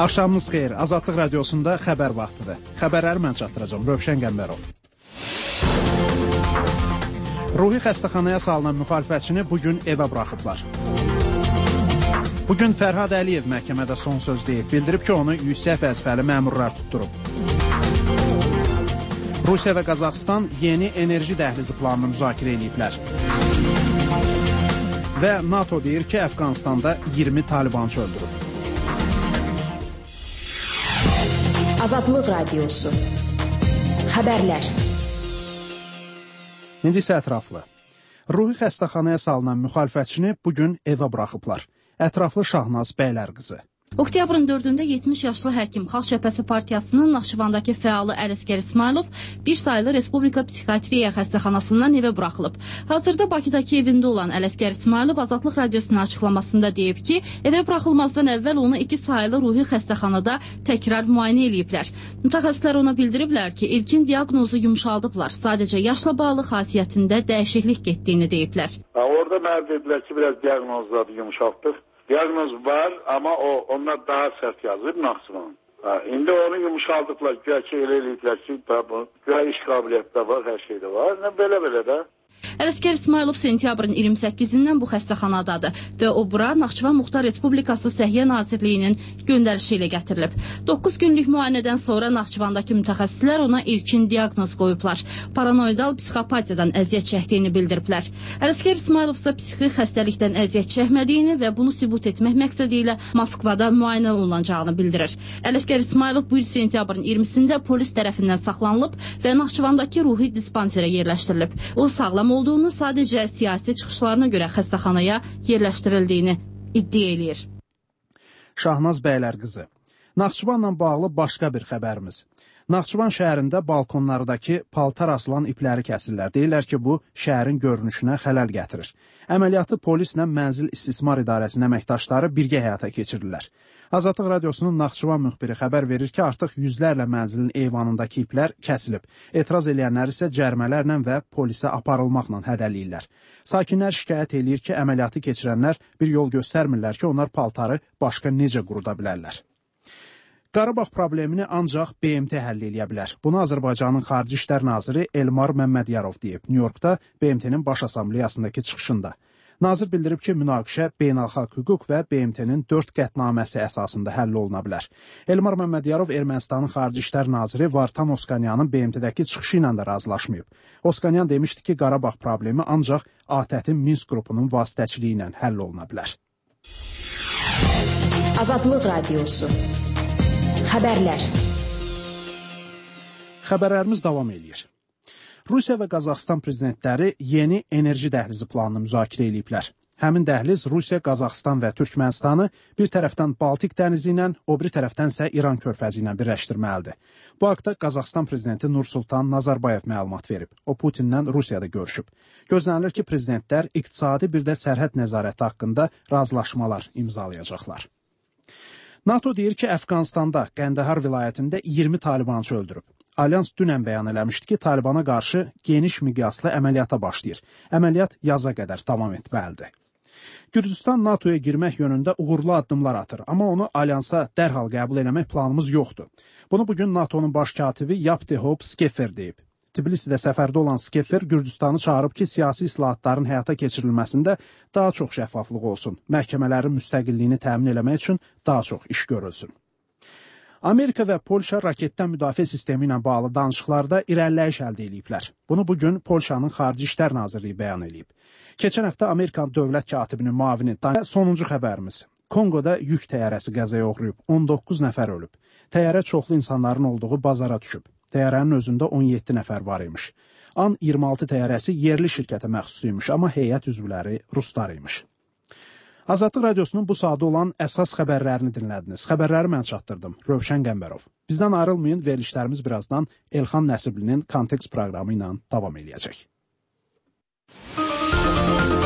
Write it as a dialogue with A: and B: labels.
A: Axşamınız xeyir. Azadlıq radiosunda xəbər vaxtıdır. Xəbərləri mən çatdıracağım. Rövşən Qəmbərov. Ruhi xəstəxanaya salınan müxalifətçini bugün evə buraxıblar. Bugün Fərhad Əliyev məhkəmədə son söz deyib. Bildirib ki, onu yüksək vəzifəli məmurlar tutturub. Rusiya və Qazaxıstan yeni enerji dəhlizi planını müzakirə ediblər. Və NATO deyir ki, Əfqanistanda 20 talibançı öldürüb.
B: Azadlıq Radiosu. Xəbərlər.
A: İndi isə ətraflı. Ruhi xəstəxanaya salınan müxalifətçini bugün evə buraxıblar. Ətraflı Şahnaz Bəylərqızı.
C: Oktyabrın 4-də 70 yaşlı həkim Xalq Cəbhəsi Partiyasının Naxçıvandakı fəalı Ələsgər İsmailov bir saylı Respublika Psixiatriya xəstəxanasından evə buraxılıb. Hazırda Bakıdakı evində olan Ələsgər İsmailov Azadlıq Radiosunun açıqlamasında deyib ki, evə buraxılmazdan əvvəl onu 2 saylı ruhi xəstəxanada təkrar müayinə ediblər. Mütəxəssislər ona bildiriblər ki, ilkin diaqnozu yumşaldıblar. Sadəcə yaşla bağlı xasiyyətində dəyişiklik getdiyini deyiblər.
D: Orada mənə dedilər ki, biraz diaqnozları yumşaltdıq. Diaqnoz var, amma onlar daha sərt yazır Naxçıvan. İndi onu yumuşaldıqlar, güya ki, elə eləyiblər ki, güya iş qabiliyyəti də var, hər şey də var. Belə də.
C: Ələsgər İsmailov sentyabrın 28-dən bu xəstəxanadadır və o bura Naxçıvan Muxtar Respublikası Səhiyyə Nazirliyinin göndərişi ilə gətirilib. 9 günlük müayinədən sonra Naxçıvandakı mütəxəssislər ona ilkin diaqnoz qoyublar. Paranoidal psixopatiyadan əziyyət çəkdiyini bildiriblər. Ələsgər İsmailov isə psixi xəstəlikdən əziyyət çəkmədiyini və bunu sübut etmək məqsədi ilə Moskvada müayinə olunacağını bildirir. Ələsgər İsmailov bu il sentyabrın 20-sində polis tərəfindən saxlanılıb və Naxçıvandakı ruhi dispanserə yerləşdirilib. O sağlam olduğunu, sadəcə siyasi çıxışlarına görə xəstəxanaya yerləşdirildiyini iddia eləyir.
A: Şahnaz Bəylərqızı. Naxçıvanla bağlı başqa bir xəbərimiz. Naxçıvan şəhərində balkonlardakı paltar asılan ipləri kəsirlər. Deyirlər ki, bu şəhərin görünüşünə xələl gətirir. Əməliyyatı polislə Mənzil İstismar İdarəsinin əməkdaşları birgə həyata keçirirlər. Azadlıq Radiosunun Naxçıvan müxbiri xəbər verir ki, artıq yüzlərlə mənzilin eyvanındakı iplər kəsilib. Etiraz edənlər isə cərimələrlə və polisə aparılmaqla hədələyirlər. Sakinlər şikayət eləyir ki, əməliyyatı keçirənlər bir yol göstərmirlər ki, onlar paltarı başqa necə quruda bilərlər. Qarabağ problemini ancaq BMT həll eləyə bilər. Bunu Azərbaycanın Xarici İşlər Naziri Elmar Məmmədiyarov deyib New Yorkda BMT-nin Baş Assambleyasındakı çıxışında. Nazir bildirib ki, münaqişə beynəlxalq hüquq və BMT-nin 4 qətnaməsi əsasında həll oluna bilər. Elmar Məmmədiyarov Ermənistanın Xarici İşlər Naziri Vartan Oskanyanın BMT-dəki çıxışı ilə də razılaşmayıb. Oskanyan demişdi ki, Qarabağ problemi ancaq ATƏT-in Minsk qrupunun vasitəçiliyi ilə həll oluna bilər.
B: Azadlıq Radiosu. Xəbərlər.
A: Xəbərlərimiz davam edir. Rusiya və Qazaxıstan prezidentləri yeni enerji dəhlizi planını müzakirə ediblər. Həmin dəhliz Rusiya, Qazaxıstan və Türkmənistanı bir tərəfdən Baltik dənizi ilə, o biri tərəfdən isə İran körfəzi ilə birləşdirməlidir. Bu haqda Qazaxıstan prezidenti Nursultan Nazarbayev məlumat verib. O Putinlə Rusiyada görüşüb. Gözlənilir ki, prezidentlər iqtisadi bir də sərhəd nəzarəti haqqında razılaşmalar imzalayacaqlar. NATO deyir ki, Əfqanistanda Qəndəhar vilayətində 20 talibançı öldürüb. Alyans dünən bəyan eləmişdi ki, Talibana qarşı geniş miqyaslı əməliyyata başlayır. Əməliyyat yaza qədər davam etməlidir. Gürcüstan NATOya girmək yönündə uğurlu addımlar atır, amma onu alyansa dərhal qəbul eləmək planımız yoxdur. Bunu bugün NATO'nun baş katibi Yaptihop Skeffer deyib. Tbilisidə səfərdə olan Skeffer Gürcüstanı çağırıb ki, siyasi islahatların həyata keçirilməsində daha çox şəffaflıq olsun, məhkəmələrin müstəqilliyini təmin eləmək üçün daha çox iş görülsün. Amerika və Polşa raketdən müdafiə sistemi ilə bağlı danışıqlarda irəliləyiş əldə ediblər. Bunu bugün Polşanın Xarici İşlər Nazirliyi bəyan edib. Keçən həftə Amerikan dövlət katibinin müavini sonuncu xəbərimiz. Kongoda yük təyyarəsi qəzaya uğrayıb, 19 nəfər ölüb. Təyyarə çoxlu insanların olduğu bazara düşüb. Təyyarənin özündə 17 nəfər var imiş. An-26 təyyarəsi yerli şirkətə məxsus imiş, amma heyət üzvləri ruslar imiş. Azadlıq Radiosunun bu saatda olan əsas xəbərlərini dinlədiniz. Xəbərləri mən çatdırdım. Rövşən Qəmbərov. Bizdən ayrılmayın, verilişlərimiz birazdan Elxan Nəsiblinin Kontekst proqramı ilə davam edəcək.